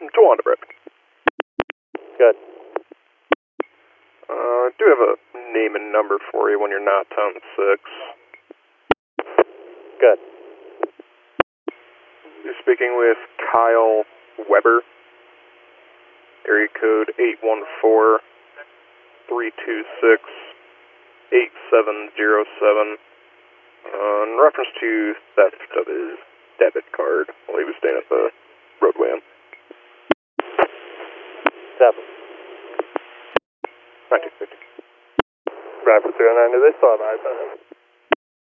Tawanda Brett. Good. I do have a name and number for you when you're not on 6. Good. You're speaking with Kyle Weber, area code 814-326-8707, in reference to theft of his debit card while he was staying at the roadway. 7. 1950. Bradford 309 to this, on iPad.